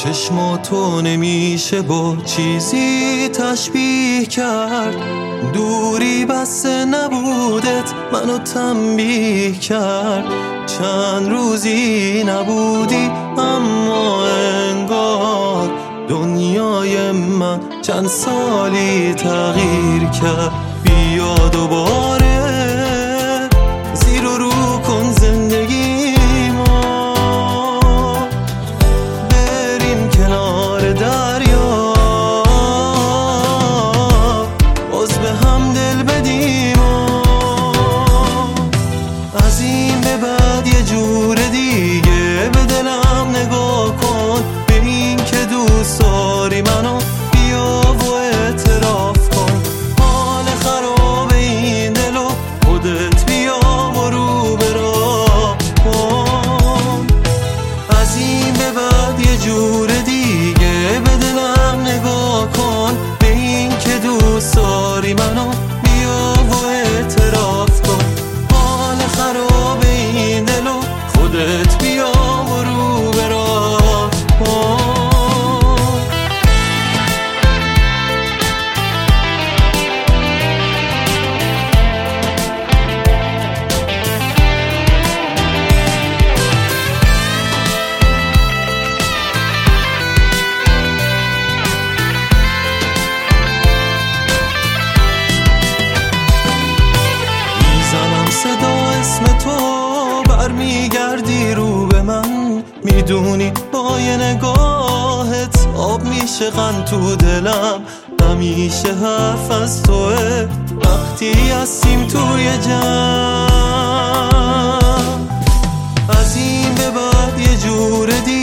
چشماتو نمیشه با چیزی تشبیه کرد، دوری بس نبودت منو تنبیه کرد. چند روزی نبودی اما انگار دنیای من چند سالی تغییر کرد. بیا دوباره زیر و رو کن زندگی ما، بریم کنار دریا، باز به هم دل بدیم از این به بعد یه جور دیگه به دلم نگاه کن، به این که دوست داری منو بیا و اعتراف کن. حال خراب این دلو خودت بیا و رو به راه کن. از این به بعد یه جور دیگه به دلم نگاه کن، به این که دوست داری منو بیا و اعتراف کن. حال خراب این دلو خودت بیا و رو به راه کن. صدا اسم تو برمیگردی رو به من، میدونی با یه نگاهت آب میشه غم تو دلم. همیشه حرف از توه وقتی هستیم توی جمع. از این به بعد یه جور دیگه